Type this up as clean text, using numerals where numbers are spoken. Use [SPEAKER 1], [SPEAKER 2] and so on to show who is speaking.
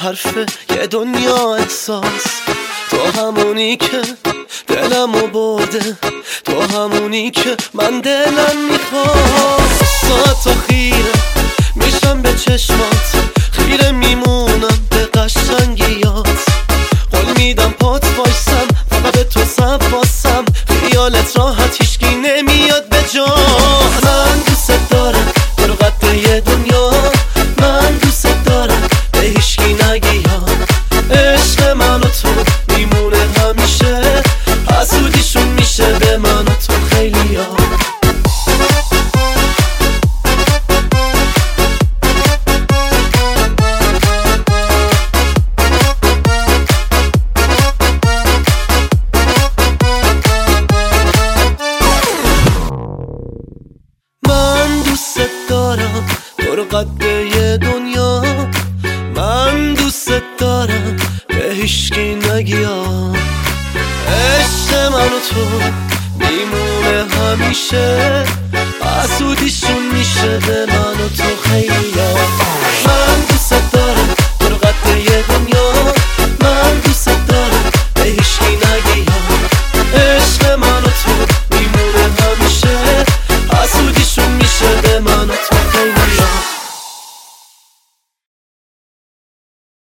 [SPEAKER 1] حرفه یه دنیا احساس. تو همونی که دلمو برده، تو همونی که من دلم میخواد. ساعتا خیره میشم به چشمات، خیره میمونم به قشنگیات. قول میدم پات وایسم فقط به تو سباسم، خیالت راحت هیچکی نمیاد به جا. من دوست دارم تو رو قد یه دنیا، من دوست دارم به هیچکی نگی یا. عشق من و تو میمونه همیشه، حسودیشون میشه به من و تو خیلی ها. من دوست دارم تو رو قد یه دنیا، من دوست دارم به هیچکی نگی ها. عشق من و تو میمونه همیشه، حسودیشون میشه به من و تو خیلی ها.